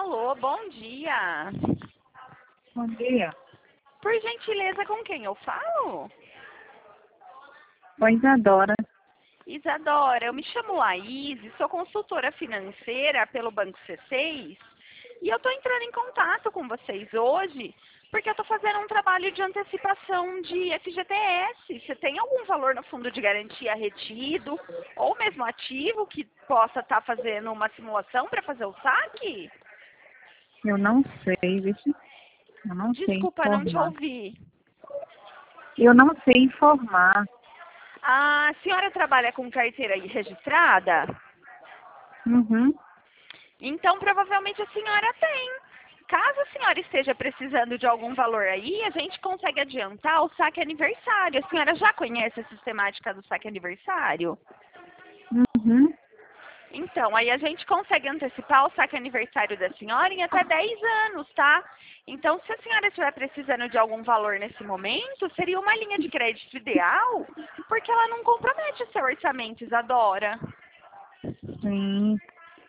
Alô, bom dia. Bom dia. Por gentileza, com quem eu falo? Oi, Isadora. Isadora, eu me chamo Laís, sou consultora financeira pelo Banco C6 e eu estou entrando em contato com vocês hoje porque eu estou fazendo um trabalho de antecipação de FGTS. Você tem algum valor no fundo de garantia retido ou mesmo ativo que possa estar fazendo uma simulação para fazer o saque? Eu não sei, vixe. Eu não sei Desculpa, não te informar. ouvi. Eu não sei informar. A senhora trabalha com carteira aí registrada? Uhum. Então, provavelmente a senhora tem. Caso a senhora esteja precisando de algum valor aí, a gente consegue adiantar o saque aniversário. A senhora já conhece a sistemática do saque aniversário? Uhum. Então, aí a gente consegue antecipar o saque aniversário da senhora em até 10 anos, tá? Então, se a senhora estiver precisando de algum valor nesse momento, seria uma linha de crédito ideal, porque ela não compromete o seu orçamento, Isadora. Sim.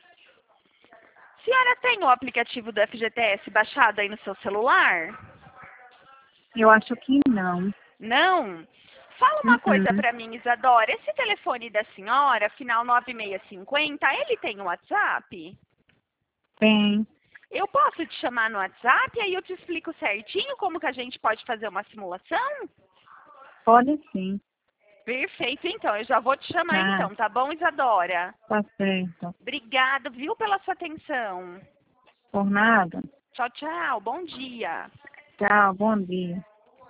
A senhora tem o aplicativo do FGTS baixado aí no seu celular? Eu acho que não. Não? Fala uma coisa Uhum. pra mim, Isadora. Esse telefone da senhora, final 9650, ele tem WhatsApp? Tem. Eu posso te chamar no WhatsApp e aí eu te explico certinho como que a gente pode fazer uma simulação? Pode sim. Perfeito, então. Eu já vou te chamar Ah, então, tá bom, Isadora? tá certo. Obrigada, viu, pela sua atenção. Por nada. Tchau, tchau. Bom dia. Tchau, bom dia.